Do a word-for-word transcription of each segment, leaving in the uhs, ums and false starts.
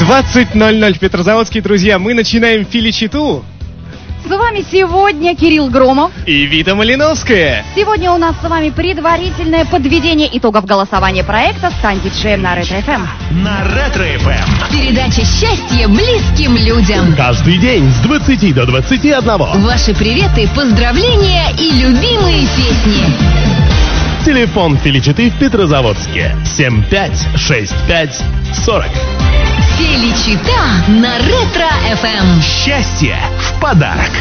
двадцать ноль ноль в Петрозаводске, друзья. Мы начинаем Филичиту. С вами сегодня Кирилл Громов и Вита Малиновская. Сегодня у нас с вами предварительное подведение итогов голосования проекта «Стань диджеем» на Ретро эф эм. На Ретро эф эм. Передача счастья близким людям. Каждый день с двадцати до двадцати одного. Ваши приветы, поздравления и любимые песни. Телефон Филичиты в Петрозаводске семь пять шесть пять сорок. Филичита на Ретро эф эм. Счастье в подарок.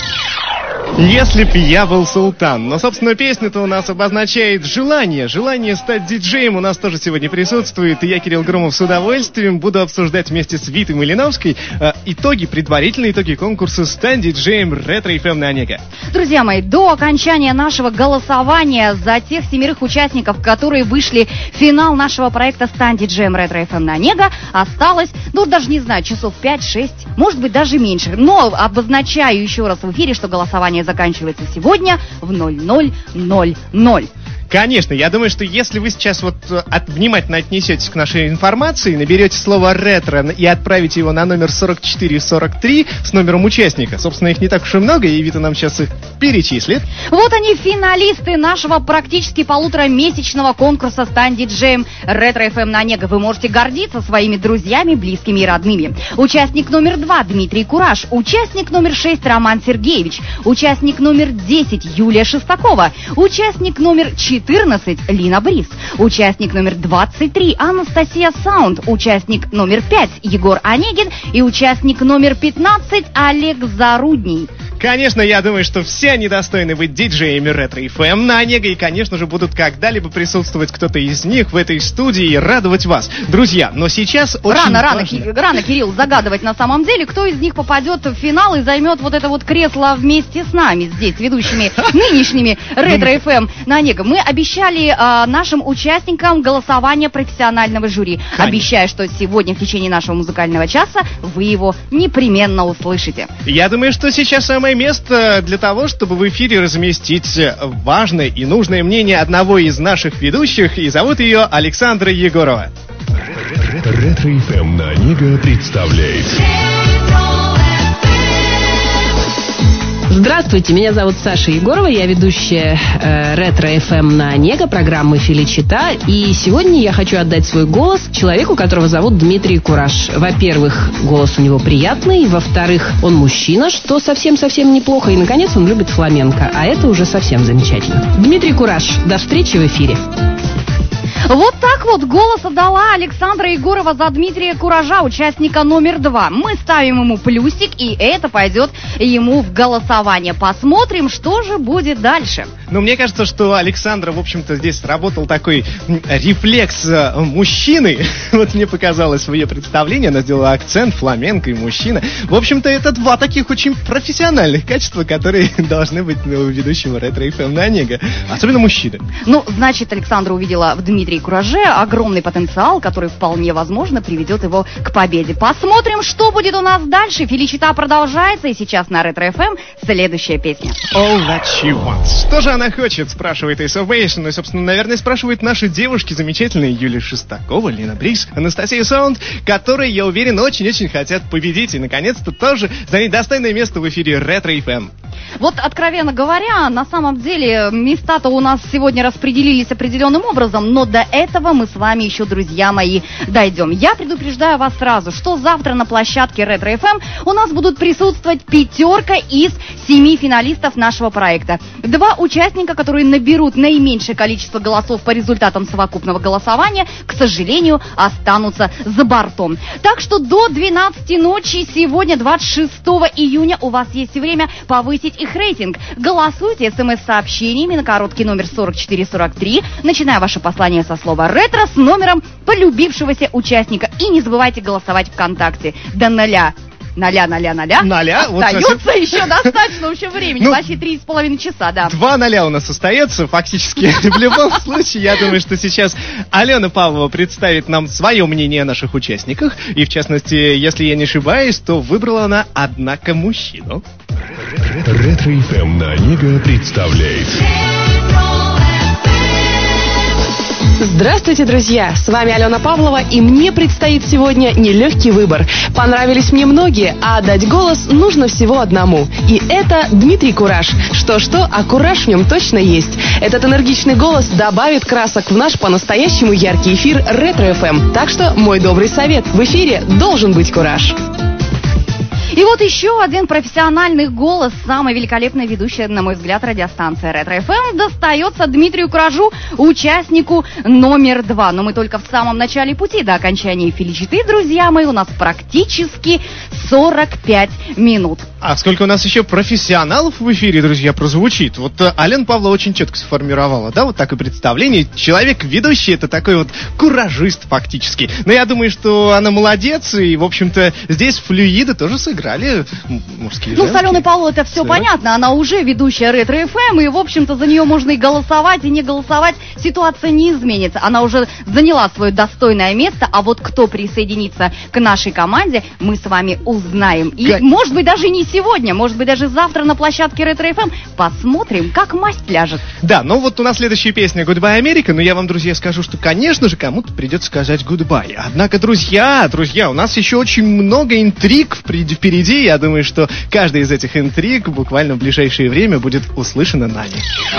Если б я был султан. Но, собственно, песня-то у нас обозначает желание. Желание стать диджеем у нас тоже сегодня присутствует. И я, Кирилл Громов, с удовольствием буду обсуждать вместе с Витой Малиновской э, итоги, предварительные итоги конкурса «Стань диджеем» Ретро эф эм на Онега. Друзья мои, до окончания нашего голосования за тех семерых участников, которые вышли в финал нашего проекта «Стань диджеем» Ретро эф эм на Онега, осталось, ну, даже не знаю, часов пять-шесть, может быть, даже меньше. Но обозначаю еще раз в эфире, что голосование заканчивается сегодня в ноль ноль ноль ноль. Конечно, я думаю, что если вы сейчас вот от, внимательно отнесетесь к нашей информации, наберете слово «ретро» и отправите его на номер сорок четыре сорок три с номером участника. Собственно, их не так уж и много, и Вита нам сейчас их перечислит. Вот они, финалисты нашего практически полуторамесячного конкурса «Стань диджеем» Ретро эф эм на Онега. Вы можете гордиться своими друзьями, близкими и родными. Участник номер два Дмитрий Кураж. Участник номер шесть Роман Сергеевич. Участник номер десять Юлия Шестакова. Участник номер четырнадцать Лина Брис. Участник номер двадцать три Анастасия Саунд. Участник номер пять Егор Онегин. И участник номер пятнадцать Олег Зарудний. Конечно, я думаю, что все они достойны быть диджеями Ретро эф эм на Онега, и, конечно же, будут когда-либо присутствовать кто-то из них в этой студии и радовать вас. Друзья, но сейчас очень рано, важно... рано, Ки- рано, Кирилл, загадывать на самом деле, кто из них попадет в финал и займет вот это вот кресло вместе с нами здесь, ведущими нынешними Ретро эф эм на Онега. Мы обещали а, нашим участникам голосование профессионального жюри. Конечно. Обещаю, что сегодня в течение нашего музыкального часа вы его непременно услышите. Я думаю, что сейчас самое место для того, чтобы в эфире разместить важное и нужное мнение одного из наших ведущих, и зовут ее Александра Егорова. Ретро эф эм на Онега представляет. Здравствуйте, меня зовут Саша Егорова, я ведущая э, Ретро эф эм на Онега, программы Филичита. И сегодня я хочу отдать свой голос человеку, которого зовут Дмитрий Кураж. Во-первых, голос у него приятный, во-вторых, он мужчина, что совсем-совсем неплохо, и, наконец, он любит фламенко, а это уже совсем замечательно. Дмитрий Кураж, до встречи в эфире. Вот так вот голос отдала Александра Егорова за Дмитрия Куража, участника номер два. Мы ставим ему плюсик, и это пойдет ему в голосование. Посмотрим, что же будет дальше. Ну, мне кажется, что Александра, в общем-то, здесь сработал такой рефлекс мужчины. Вот мне показалось в ее представлении, она сделала акцент, фламенко и мужчина. В общем-то, это два таких очень профессиональных качества, которые должны быть у ведущего Ретро эф эм на Онега. Особенно мужчины. Ну, значит, Александра увидела в Дмитрии Кураже огромный потенциал, который вполне возможно приведет его к победе. Посмотрим, что будет у нас дальше. Филичита продолжается, и сейчас на Ретро эф эм следующая песня. All that she wants. Что же она хочет, спрашивает Ace of Base. Ну и, собственно, наверное, спрашивают наши девушки замечательные Юлия Шестакова, Лина Брис, Анастасия Саунд, которые, я уверен, очень-очень хотят победить и, наконец-то, тоже занять достойное место в эфире Ретро эф эм. Вот, откровенно говоря, на самом деле места-то у нас сегодня распределились определенным образом, но до этого мы с вами еще, друзья мои, дойдем. Я предупреждаю вас сразу, что завтра на площадке Ретро эф эм у нас будут присутствовать пятерка из семи финалистов нашего проекта. Два участника, которые наберут наименьшее количество голосов по результатам совокупного голосования, к сожалению, останутся за бортом. Так что до двенадцати ночи сегодня, двадцать шестого июня, у вас есть время повысить их рейтинг. Голосуйте смс-сообщениями на короткий номер сорок четыре сорок три, начиная ваше послание со слова «ретро» с номером полюбившегося участника. И не забывайте голосовать ВКонтакте до ноля. Ноля, ноля, ноля. Ноля. Остается вот совсем... еще достаточно еще времени, ну, почти три с половиной часа, да. Два ноля у нас остается, фактически. В любом случае, я думаю, что сейчас Алена Павлова представит нам свое мнение о наших участниках. И, в частности, если я не ошибаюсь, то выбрала она, однако, мужчину. Ретро эф эм на Онега представляет. Здравствуйте, друзья! С вами Алена Павлова, и мне предстоит сегодня нелегкий выбор. Понравились мне многие, а отдать голос нужно всего одному. И это Дмитрий Кураж. Что-что, а кураж в нем точно есть. Этот энергичный голос добавит красок в наш по-настоящему яркий эфир Ретро-эф эм. Так что мой добрый совет: в эфире должен быть кураж. И вот еще один профессиональный голос, самая великолепная ведущая, на мой взгляд, радиостанция Ретро-эф эм, достается Дмитрию Куражу, участнику номер два. Но мы только в самом начале пути до окончания Феличиты, друзья мои, у нас практически сорок пять минут. А сколько у нас еще профессионалов в эфире, друзья, прозвучит. Вот э, Алена Павлова очень четко сформировала, да, вот такое представление. Человек ведущий, это такой вот куражист фактически. Но я думаю, что она молодец, и, в общем-то, здесь флюиды тоже сыграли мужские, Ну, женские. с Аленой Павловой это все Да. понятно, она уже ведущая Ретро-эф эм, и, в общем-то, за нее можно и голосовать, и не голосовать, ситуация не изменится. Она уже заняла свое достойное место, а вот кто присоединится к нашей команде, мы с вами узнаем. И, Га- может быть, даже не сегодня, может быть, даже завтра на площадке Ретро-эф эм посмотрим, как масть ляжет. Да, ну вот у нас следующая песня «Goodbye, Америка», но я вам, друзья, скажу, что, конечно же, кому-то придется сказать «Goodbye». Однако, друзья, друзья, у нас еще очень много интриг впереди, впереди. Я думаю, что каждая из этих интриг буквально в ближайшее время будет услышана нами.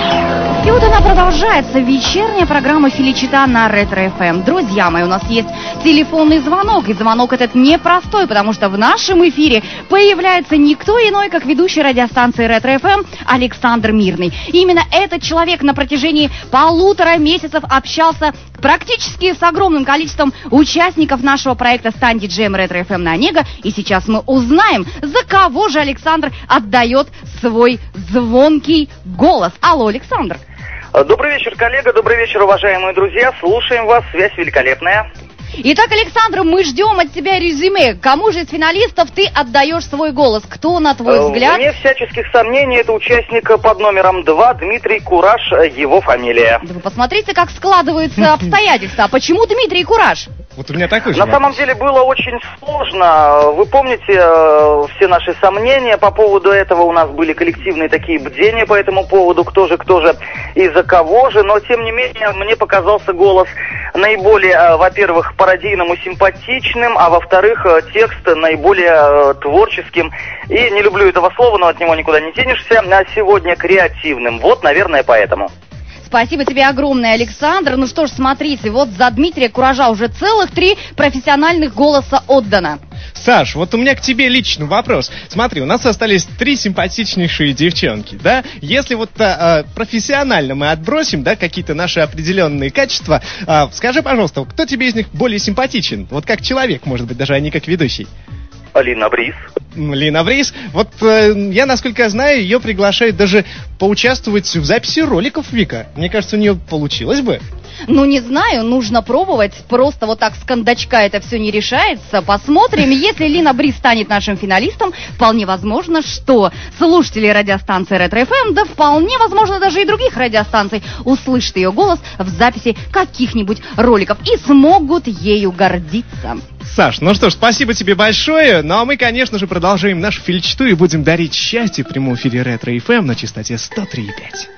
И вот она продолжается, вечерняя программа Феличита на Ретро-эф эм. Друзья мои, у нас есть телефонный звонок, и звонок этот непростой, потому что в нашем эфире появляется никто иной, как ведущий радиостанции Ретро-эф эм Александр Мирный. И именно этот человек на протяжении полутора месяцев общался практически с огромным количеством участников нашего проекта «Стань диджеем Ретро-эф эм» на Онега, и сейчас мы узнаем, за кого же Александр отдает свой звонкий голос. Алло, Александр. Добрый вечер, коллега, добрый вечер, уважаемые друзья. Слушаем вас, связь великолепная. Итак, Александр, мы ждем от тебя резюме. Кому же из финалистов ты отдаешь свой голос? Кто, на твой Э, взгляд? Вне всяческих сомнений, это участник под номером два, Дмитрий Кураж, его фамилия. Да вы посмотрите, как складываются обстоятельства. А почему Дмитрий Кураж? Вот у меня такой же На вопрос. самом деле было очень сложно. Вы помните э, все наши сомнения по поводу этого? У нас были коллективные такие бдения по этому поводу, кто же, кто же и за кого же. Но, тем не менее, мне показался голос наиболее, э, во-первых, пародийным и симпатичным, а во-вторых, э, текст наиболее э, творческим. И не люблю этого слова, но от него никуда не денешься. А сегодня креативным. Вот, наверное, поэтому. Спасибо тебе огромное, Александр. Ну что ж, смотрите, вот за Дмитрия Куража уже целых три профессиональных голоса отдано. Саш, вот у меня к тебе лично вопрос. Смотри, у нас остались три симпатичнейшие девчонки, да? Если вот а, профессионально мы отбросим, да, какие-то наши определенные качества, а, скажи, пожалуйста, кто тебе из них более симпатичен? Вот как человек, может быть, даже, а не как ведущий. Алина Бриз. М, Лина Врис. Вот э, я, насколько знаю, ее приглашают даже поучаствовать в записи роликов, Вика. Мне кажется, у нее получилось бы. Ну, не знаю, нужно пробовать. Просто вот так с кондачка это все не решается. Посмотрим. Если Лина Бриз станет нашим финалистом, вполне возможно, что слушатели радиостанции Ретро-эф эм, да вполне возможно даже и других радиостанций, услышат ее голос в записи каких-нибудь роликов и смогут ею гордиться. Саш, ну что ж, спасибо тебе большое. Ну а мы, конечно же, продолжаем нашу фельдчету и будем дарить счастье в прямом эфире Ретро-эф эм на частоте сто три и пять.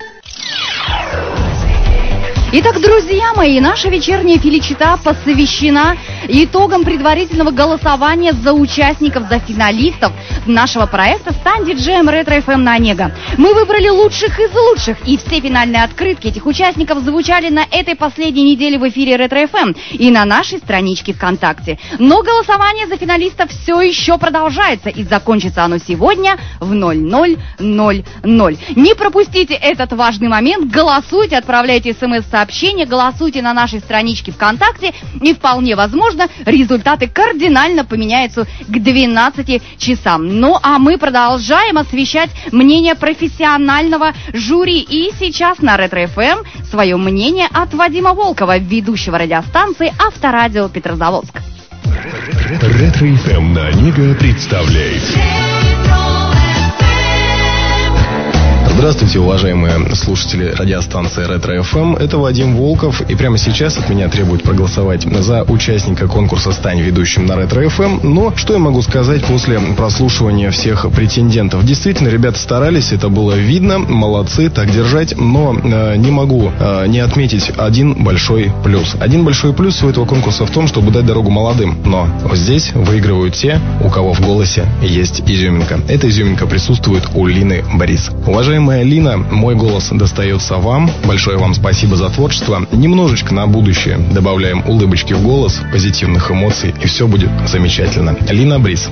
Итак, друзья мои, наша вечерняя Феличита посвящена итогам предварительного голосования за участников, за финалистов нашего проекта «Стань диджеем Ретро-эф эм» на Онега. Мы выбрали лучших из лучших, и все финальные открытки этих участников звучали на этой последней неделе в эфире Ретро-эф эм и на нашей страничке ВКонтакте. Но голосование за финалистов все еще продолжается, и закончится оно сегодня в ноль ноль ноль ноль. Не пропустите этот важный момент, голосуйте, отправляйте смс-сообщения, голосуйте на нашей страничке ВКонтакте, и вполне возможно, результаты кардинально поменяются к двенадцати часам. Ну а мы продолжаем освещать мнение профессионального жюри. И сейчас на Ретро-эф эм свое мнение от Вадима Волкова, ведущего радиостанции Авторадио Петрозаводск. Ретро-эф эм на Онега представляет Здравствуйте, уважаемые слушатели радиостанции Ретро эф эм. Это Вадим Волков. И прямо сейчас от меня требуют проголосовать за участника конкурса «Стань ведущим» на Ретро эф эм. Но что я могу сказать после прослушивания всех претендентов? Действительно, ребята старались, это было видно. Молодцы, так держать. Но э, не могу э, не отметить один большой плюс. Один большой плюс у этого конкурса в том, чтобы дать дорогу молодым. Но здесь выигрывают те, у кого в голосе есть изюминка. Эта изюминка присутствует у Лины Брис. Уважаемая Лина, мой голос достается вам. Большое вам спасибо за творчество. Немножечко на будущее добавляем улыбочки в голос, позитивных эмоций, и все будет замечательно. Лина Брис.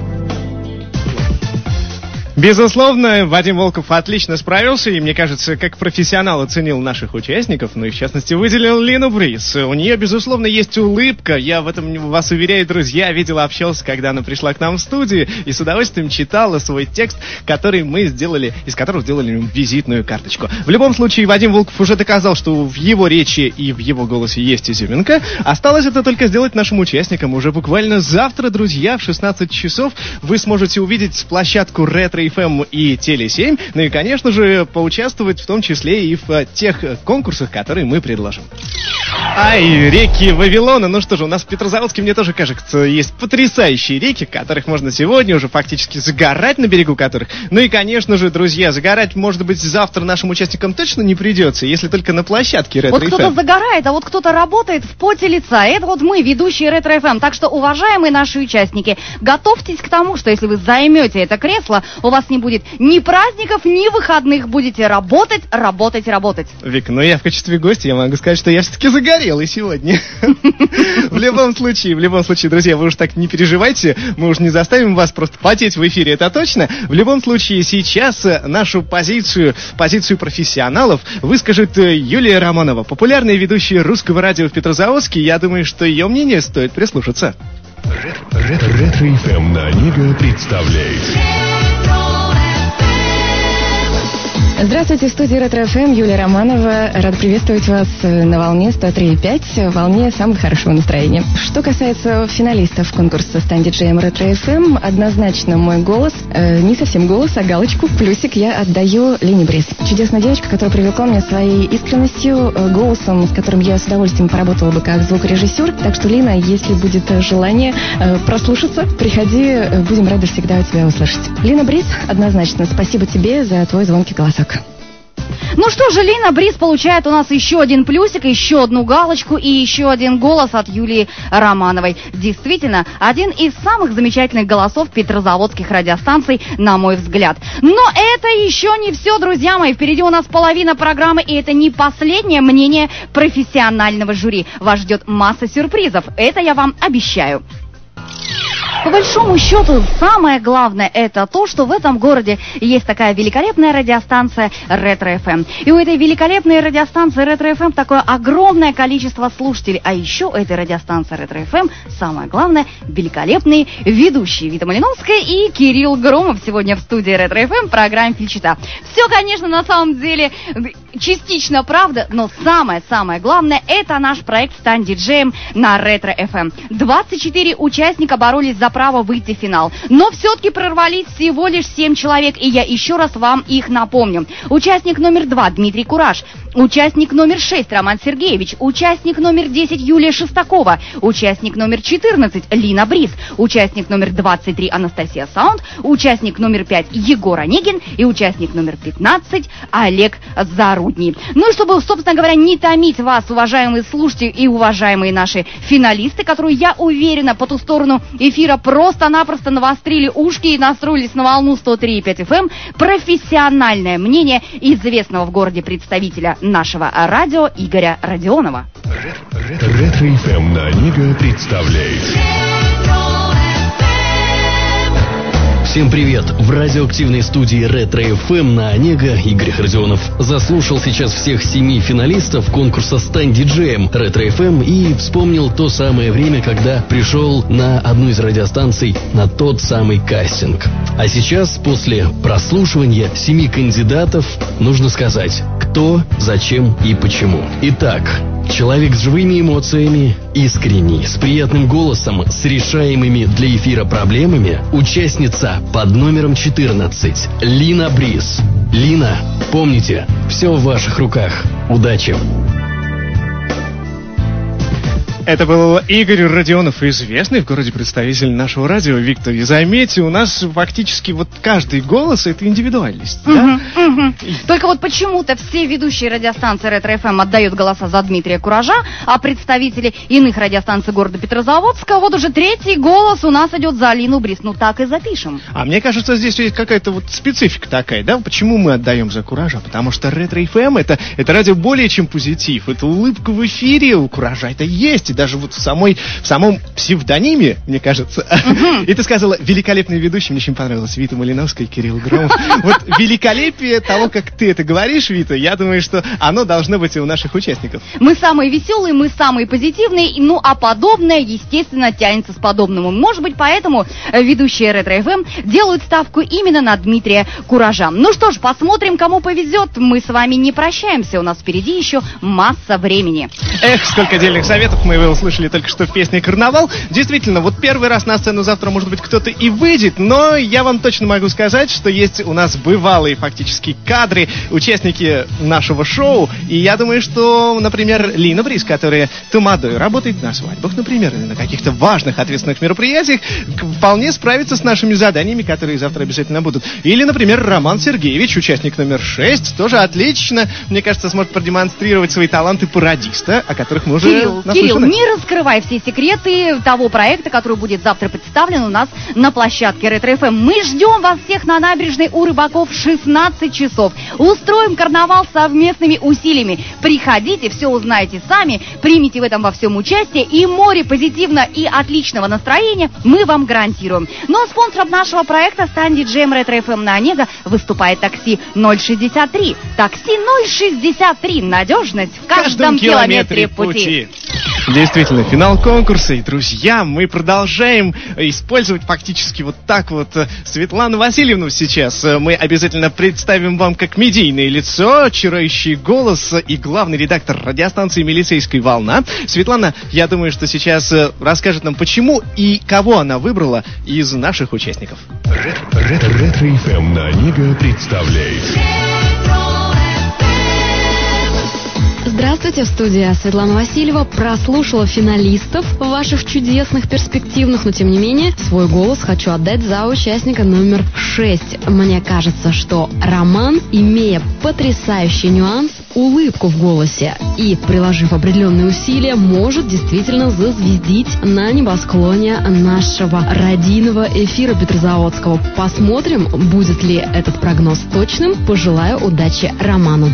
Безусловно, Вадим Волков отлично справился, и, мне кажется, как профессионал оценил наших участников, ну и, в частности, выделил Лину Брис. У нее, безусловно, есть улыбка, я в этом вас уверяю, друзья, видел, общался, когда она пришла к нам в студию, и с удовольствием читала свой текст, который мы сделали, из которого сделали визитную карточку. В любом случае, Вадим Волков уже доказал, что в его речи и в его голосе есть изюминка. Осталось это только сделать нашим участникам. Уже буквально завтра, друзья, в шестнадцать часов вы сможете увидеть площадку Ретро эф эм и Теле семь, ну и, конечно же, поучаствовать в том числе и в тех конкурсах, которые мы предложим. Ай, реки Вавилона. Ну что же, у нас в Петрозаводске, мне тоже кажется, есть потрясающие реки, которых можно сегодня уже фактически загорать, на берегу которых. Ну и, конечно же, друзья, загорать, может быть, завтра нашим участникам точно не придется, если только на площадке Ретро эф эм. Вот кто-то загорает, а вот кто-то работает в поте лица. Это вот мы, ведущие Ретро эф эм. Так что, уважаемые наши участники, готовьтесь к тому, что если вы займете это кресло, у вас не будет ни праздников, ни выходных. Будете работать, работать, работать. Вик, ну я в качестве гостя, я могу сказать, что я все-таки загорелый сегодня. В любом случае, в любом случае, друзья, вы уж так не переживайте, мы уж не заставим вас просто потеть в эфире, это точно. В любом случае, сейчас нашу позицию, позицию профессионалов выскажет Юлия Романова, популярная ведущая русского радио в Петрозаводске. Я думаю, что ее мнение стоит прислушаться. Ретро эф эм на Онега представляет. Здравствуйте, в студии Ретро эф эм Юлия Романова. Рад приветствовать вас на волне сто три и пять, волне самого хорошего настроения. Что касается финалистов конкурса «Стань диджеем» Ретро эф эм, однозначно мой голос, э, не совсем голос, а галочку, плюсик я отдаю Лине Брис. Чудесная девочка, которая привлекла меня своей искренностью, э, голосом, с которым я с удовольствием поработала бы как звукорежиссер. Так что, Лина, если будет желание э, прослушаться, приходи, э, будем рады всегда у тебя услышать. Лина Брис, однозначно, спасибо тебе за твой звонкий голосок. Ну что же, Лина Брис получает у нас еще один плюсик, еще одну галочку и еще один голос от Юлии Романовой. Действительно, один из самых замечательных голосов петрозаводских радиостанций, на мой взгляд. Но это еще не все, друзья мои. Впереди у нас половина программы, и это не последнее мнение профессионального жюри. Вас ждет масса сюрпризов, это я вам обещаю. По большому счету, самое главное это то, что в этом городе есть такая великолепная радиостанция Ретро эф эм. И у этой великолепной радиостанции Ретро эф эм такое огромное количество слушателей. А еще у этой радиостанции Ретро эф эм, самое главное, великолепные ведущие. Вита Малиновская и Кирилл Громов сегодня в студии Ретро эф эм в программе «Фельчита». Все, конечно, на самом деле частично правда, но самое-самое главное это наш проект «Стань диджеем» на Ретро эф эм. двадцать четыре участника боролись за право выйти в финал. Но все-таки прорвались всего лишь семь человек, и я еще раз вам их напомню. Участник номер два Дмитрий Кураж, участник номер шесть Роман Сергеевич, участник номер десять Юлия Шестакова, участник номер четырнадцать Лина Брис, участник номер двадцать три Анастасия Саунд, участник номер пять Егор Онегин и участник номер пятнадцать Олег Зарудний. Ну и чтобы, собственно говоря, не томить вас, уважаемые слушатели и уважаемые наши финалисты, которые, я уверена, по ту сторону эфира просто-напросто навострили ушки и настроились на волну сто три и пять эф эм, профессиональное мнение известного в городе представителя нашего радио Игоря Родионова. Ретро эф эм на Онега представляет. Всем привет! В радиоактивной студии Ретро эф эм на Онега Игорь Родионов заслушал сейчас всех семи финалистов конкурса «Стань диджеем» Ретро эф эм и вспомнил то самое время, когда пришел на одну из радиостанций на тот самый кастинг. А сейчас, после прослушивания семи кандидатов, нужно сказать, кто, зачем и почему. Итак, Человек с живыми эмоциями, искренний, с приятным голосом, с решаемыми для эфира проблемами. Участница под номером четырнадцать. Лина Бриз. Лина, помните, все в ваших руках. Удачи! Это был Игорь Родионов, известный в городе представитель нашего радио. Виктор, и заметьте, у нас фактически вот каждый голос — это индивидуальность, угу, да? Угу. Только вот почему-то все ведущие радиостанции Ретро-эф эм отдают голоса за Дмитрия Куража, а представители иных радиостанций города Петрозаводска, вот уже третий голос у нас идет за Алину Бриз. Ну так и запишем. А мне кажется, здесь есть какая-то вот специфика такая, да? Почему мы отдаем за Куража? Потому что Ретро-эф эм это, это радио более чем позитив. Это улыбка в эфире у Куража, это есть. Даже вот в, самой, в самом псевдониме, мне кажется. Uh-huh. И ты сказала, великолепный ведущий, мне очень понравилось, Вита Малиновская и Кирилл Громов. Вот великолепие того, как ты это говоришь, Вита, я думаю, что оно должно быть и у наших участников. Мы самые веселые, мы самые позитивные, ну а подобное, естественно, тянется с подобным. Может быть, поэтому ведущие Ретро-эф эм делают ставку именно на Дмитрия Куража. Ну что ж, посмотрим, кому повезет. Мы с вами не прощаемся, у нас впереди еще масса времени. Эх, сколько отдельных советов мы вы услышали только что в песне «Карнавал». Действительно, вот первый раз на сцену завтра, может быть, кто-то и выйдет, но я вам точно могу сказать, что есть у нас бывалые фактически кадры, участники нашего шоу, и я думаю, что, например, Лина Бриз, которая тамадой работает на свадьбах, например, или на каких-то важных ответственных мероприятиях, вполне справится с нашими заданиями, которые завтра обязательно будут. Или, например, Роман Сергеевич, участник номер шесть, тоже отлично, мне кажется, сможет продемонстрировать свои таланты пародиста, о которых мы уже Кирилл, наслышаны. Кирилл, не раскрывай все секреты того проекта, который будет завтра представлен у нас на площадке Ретро-эф эм. Мы ждем вас всех на набережной у Рыбаков в шестнадцать часов. Устроим карнавал совместными усилиями. Приходите, все узнаете сами, примите в этом во всем участие, и море позитивного и отличного настроения мы вам гарантируем. Ну а спонсором нашего проекта «Стань диджеем Ретро-эф эм» на Онега выступает такси ноль шестьдесят три. Такси ноль шестьдесят три. Надежность в каждом, каждом километре, километре пути. Действительно, финал конкурса, и, друзья, мы продолжаем использовать фактически вот так вот Светлану Васильевну сейчас. Мы обязательно представим вам как медийное лицо, чарующий голос и главный редактор радиостанции «Милицейская волна». Светлана, я думаю, что сейчас расскажет нам, почему и кого она выбрала из наших участников. Ретро-эф эм на Онега представляет... Здравствуйте, в студии Светлана Васильева. Прослушала финалистов ваших чудесных, перспективных, но тем не менее свой голос хочу отдать за участника номер шесть. Мне кажется, что Роман, имея потрясающий нюанс, улыбку в голосе и, приложив определенные усилия, может действительно зазвездить на небосклоне нашего радийного эфира Петрозаводского. Посмотрим, будет ли этот прогноз точным. Пожелаю удачи Роману.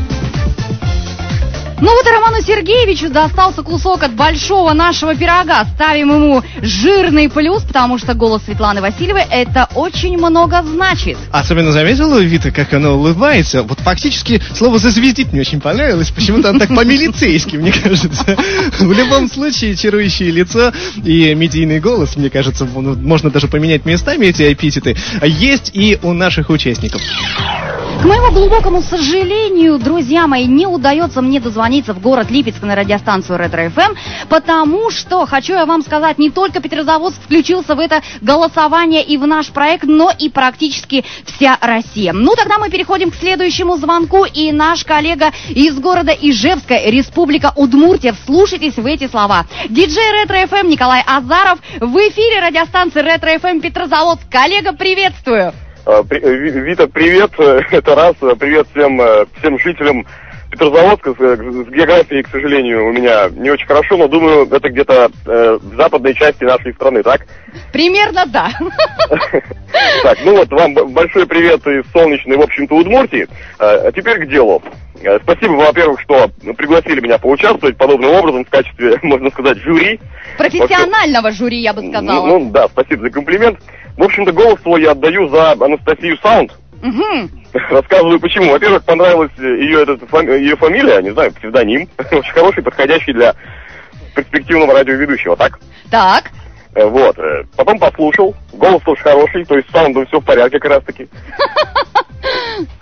Ну вот и Роману Сергеевичу достался кусок от большого нашего пирога. Ставим ему жирный плюс, потому что голос Светланы Васильевой это очень много значит. Особенно заметила, Вита, как она улыбается. Вот фактически слово «зазвездит» мне очень понравилось. Почему-то он так по-милицейски, мне кажется. В любом случае, чарующее лицо и медийный голос, мне кажется, можно даже поменять местами эти эпитеты, есть и у наших участников. К моему глубокому сожалению, друзья мои, не удается мне дозвониться в город Липецк на радиостанцию Ретро-эф эм, потому что, хочу я вам сказать, не только Петрозаводск включился в это голосование и в наш проект, но и практически вся Россия. Ну, тогда мы переходим к следующему звонку, и наш коллега из города Ижевска, Республика Удмуртия, вслушайтесь в эти слова. Диджей Ретро-эф эм Николай Азаров в эфире радиостанции Ретро-эф эм Петрозаводск. Коллега, приветствую! Вита, привет, это раз, привет всем, всем жителям Петрозаводска. С географией, к сожалению, у меня не очень хорошо, но думаю, это где-то э, в западной части нашей страны, так? Примерно да. Так, ну вот, вам большой привет из солнечной, в общем-то, Удмуртии. А теперь к делу. Спасибо, во-первых, что пригласили меня поучаствовать подобным образом в качестве, можно сказать, жюри. Профессионального вообще, жюри, я бы сказала. Ну, ну да, спасибо за комплимент. В общем-то, голос свой я отдаю за Анастасию Саунд. Угу. Рассказываю почему. Во-первых, понравилась ее, этот, ее фамилия, не знаю, псевдоним. Очень хороший, подходящий для перспективного радиоведущего, так? Так. Вот. Потом послушал. Голос тоже хороший, то есть с саундом все в порядке как раз таки.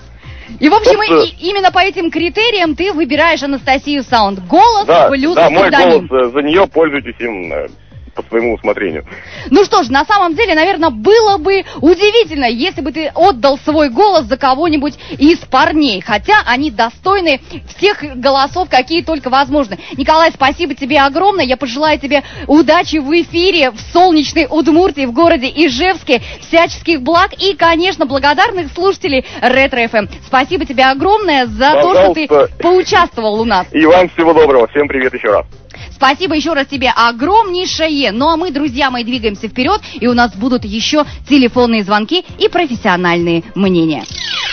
И, в общем, Вот, и, именно по этим критериям ты выбираешь Анастасию Саунд. Голос Да, плюс да, мой псевдоним. голос, э, за нее пользуйтесь им э, по своему усмотрению. Ну что ж, на самом деле, наверное, было бы удивительно, если бы ты отдал свой голос за кого-нибудь из парней. Хотя они достойны всех голосов, какие только возможны. Николай, спасибо тебе огромное. Я пожелаю тебе удачи в эфире в солнечной Удмуртии, в городе Ижевске, всяческих благ и, конечно, благодарных слушателей Ретро-эф эм. Спасибо тебе огромное за то, что ты поучаствовал у нас. И вам всего доброго. Всем привет еще раз. Спасибо еще раз тебе огромнейшее. Ну а мы, друзья мои, двигаемся вперед, и у нас будут еще телефонные звонки и профессиональные мнения.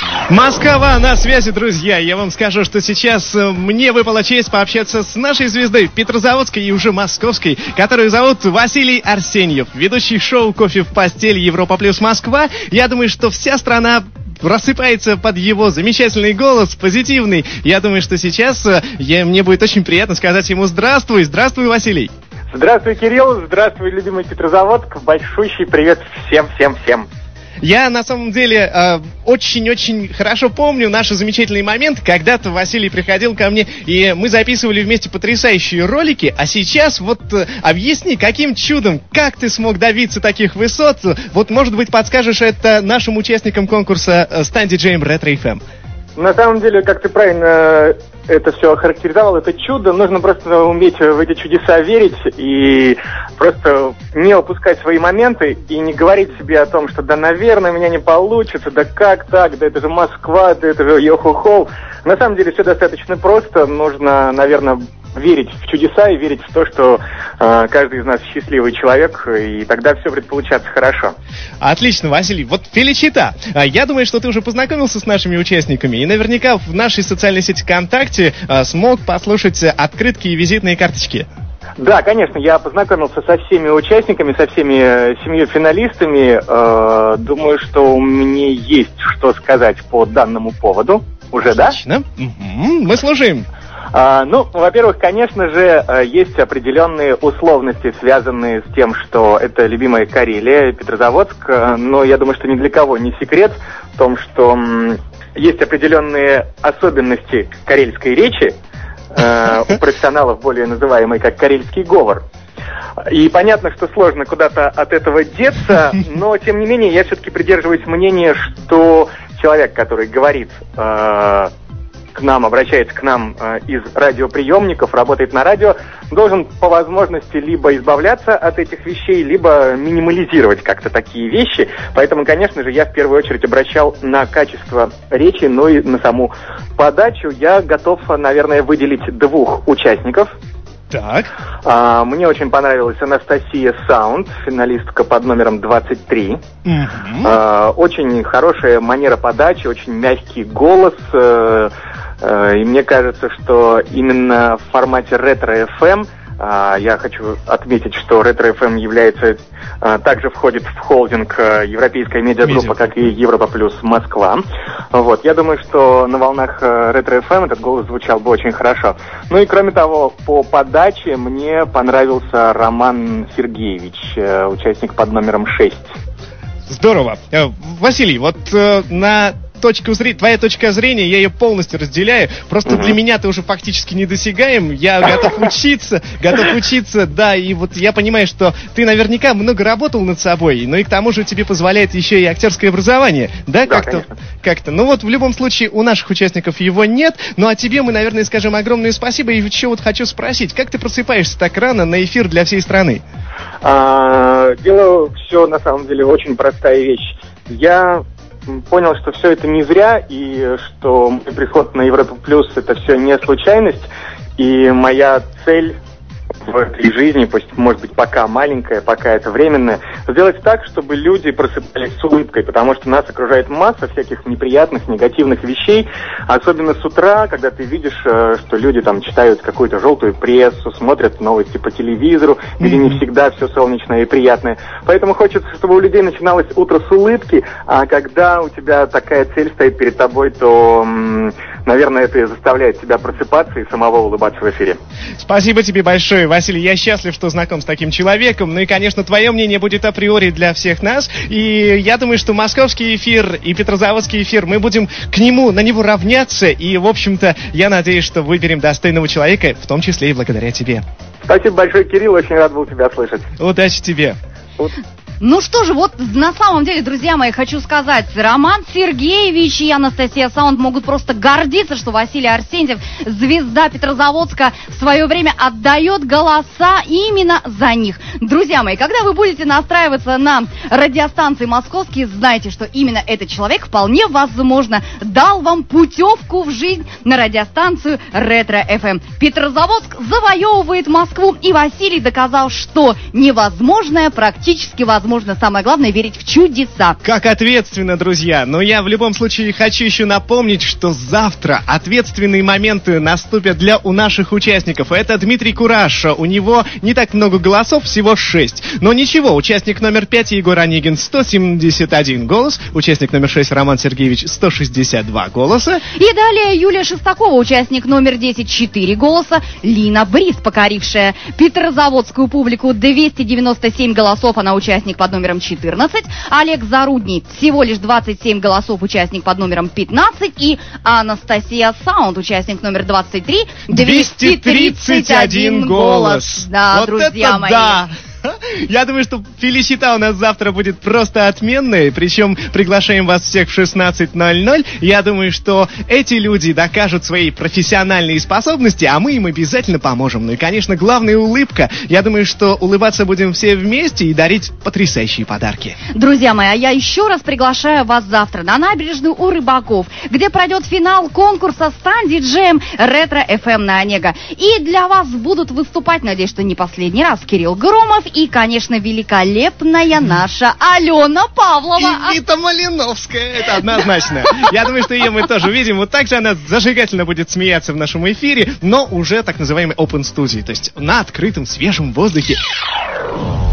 Москва на связи, друзья. Я вам скажу, что сейчас э, мне выпала честь пообщаться с нашей звездой петрозаводской и уже московской, которую зовут Василий Арсеньев, ведущий шоу «Кофе в постель» Европа плюс Москва. Я думаю, что вся страна рассыпается под его замечательный голос, позитивный. Я думаю, что сейчас э, я, мне будет очень приятно сказать ему здравствуй. Здравствуй, Василий. Здравствуй, Кирилл. Здравствуй, любимый Петрозаводск. Большущий привет всем-всем-всем. Я, на самом деле, э, очень-очень хорошо помню наш замечательный момент. Когда-то Василий приходил ко мне, и мы записывали вместе потрясающие ролики. А сейчас вот э, объясни, каким чудом, как ты смог добиться таких высот? Вот, может быть, подскажешь это нашим участникам конкурса э, «Стань диджеем Ретро-эф эм». На самом деле, как ты правильно это все охарактеризовал, это чудо. Нужно просто уметь в эти чудеса верить и просто не упускать свои моменты и не говорить себе о том, что да, наверное, у меня не получится, да как так, да это же Москва, да это же йо-хо-хо. На самом деле все достаточно просто. Нужно, наверное, верить в чудеса и верить в то, что э, каждый из нас счастливый человек, и тогда все будет получаться хорошо. Отлично, Василий. Вот феличита. Я думаю, что ты уже познакомился с нашими участниками, и наверняка в нашей социальной сети ВКонтакте э, смог послушать открытки и визитные карточки. Да, конечно, я познакомился со всеми участниками, со всеми семью финалистами. Э, думаю, что у меня есть что сказать по данному поводу. Уже, Отлично. Да? Угу. Мы слушаем. А, ну, во-первых, конечно же, есть определенные условности, связанные с тем, что это любимая Карелия, Петрозаводск, но я думаю, что ни для кого не секрет в том, что м, есть определенные особенности карельской речи, э, у профессионалов более называемый как карельский говор. И понятно, что сложно куда-то от этого деться, но, тем не менее, я все-таки придерживаюсь мнения, что человек, который говорит... Э, к нам, обращается к нам э, из радиоприемников, работает на радио, должен по возможности либо избавляться от этих вещей, либо минимализировать как-то такие вещи. Поэтому, конечно же, я в первую очередь обращал на качество речи, но и на саму подачу. Я готов, наверное, выделить двух участников. Так. А, мне очень понравилась Анастасия Саунд, финалистка под номером двадцать три. Mm-hmm. А, очень хорошая манера подачи, очень мягкий голос. А, а, и мне кажется, что именно в формате ретро-эф эм, а, я хочу отметить, что ретро-эф эм является, а, также входит в холдинг а, европейская медиагруппа, как и Европа плюс Москва. Вот, я думаю, что на волнах а, ретро-эф эм этот голос звучал бы очень хорошо. Ну и кроме того, по подаче мне понравился Роман Сергеевич, а, участник под номером шесть. Здорово. Василий, вот э, на точку зрения, твоя точка зрения, я ее полностью разделяю. Просто mm-hmm. для меня ты уже фактически недосягаем. Я готов учиться, готов учиться, да, и вот я понимаю, что ты наверняка много работал над собой, но и к тому же тебе позволяет еще и актерское образование, да, да как-то, как-то. Ну вот в любом случае у наших участников его нет, ну а тебе мы, наверное, скажем огромное спасибо. И еще вот хочу спросить, как ты просыпаешься так рано на эфир для всей страны? А, делаю все, на самом деле, очень простая вещь. Я понял, что все это не зря, и что мой приход на Европу Плюс это все не случайность, и моя цель в этой жизни, пусть, может быть, пока маленькая, пока это временная, сделать так, чтобы люди просыпались с улыбкой, потому что нас окружает масса всяких неприятных, негативных вещей, особенно с утра, когда ты видишь, что люди там читают какую-то желтую прессу, смотрят новости по телевизору, где не всегда все солнечное и приятное. Поэтому хочется, чтобы у людей начиналось утро с улыбки, а когда у тебя такая цель стоит перед тобой, то м- наверное, это и заставляет тебя просыпаться и самого улыбаться в эфире. Спасибо тебе большое, Василий. Я счастлив, что знаком с таким человеком. Ну и, конечно, твое мнение будет априори для всех нас. И я думаю, что московский эфир и петрозаводский эфир, мы будем к нему, на него равняться. И, в общем-то, я надеюсь, что выберем достойного человека, в том числе и благодаря тебе. Спасибо большое, Кирилл. Очень рад был тебя слышать. Удачи тебе. Ну что же, вот на самом деле, друзья мои, хочу сказать, Роман Сергеевич и Анастасия Саунд могут просто гордиться, что Василий Арсентьев, звезда Петрозаводска, в свое время отдает голоса именно за них. Друзья мои, когда вы будете настраиваться на радиостанции московские, знайте, что именно этот человек вполне возможно дал вам путевку в жизнь на радиостанцию Ретро эф эм. Петрозаводск завоевывает Москву, и Василий доказал, что невозможное практически возможно. Можно, самое главное, верить в чудеса. Как ответственно, друзья. Но я в любом случае хочу еще напомнить, что завтра ответственные моменты наступят для у наших участников. Это Дмитрий Кураш. У него не так много голосов, всего шесть. Но ничего, участник номер пять Егор Онегин сто семьдесят один голос. Участник номер шесть Роман Сергеевич сто шестьдесят два голоса. И далее Юлия Шестакова, участник номер десять, четыре голоса. Лина Бриз, покорившая петрозаводскую публику, двести девяносто семь голосов. Она участник под номером четырнадцать, Олег Зарудний, всего лишь двадцать семь голосов, участник под номером пятнадцать, и Анастасия Саунд, участник номер двадцать три, двести тридцать один голос. Да, вот друзья это мои. Да. Я думаю, что Феличита у нас завтра будет просто отменной, причем приглашаем вас всех в шестнадцать ноль ноль. Я думаю, что эти люди докажут свои профессиональные способности, а мы им обязательно поможем. Ну и, конечно, главная улыбка. Я думаю, что улыбаться будем все вместе и дарить потрясающие подарки. Друзья мои, а я еще раз приглашаю вас завтра на набережную у Рыбаков, где пройдет финал конкурса «Стань диджеем» Ретро эф эм на Онега. И для вас будут выступать, надеюсь, что не последний раз, Кирилл Громов и, конечно, великолепная наша Алена Павлова. И Вита Малиновская, это однозначно. Я думаю, что ее мы тоже увидим. Вот так же она зажигательно будет смеяться в нашем эфире, но уже так называемой open студии, то есть на открытом свежем воздухе.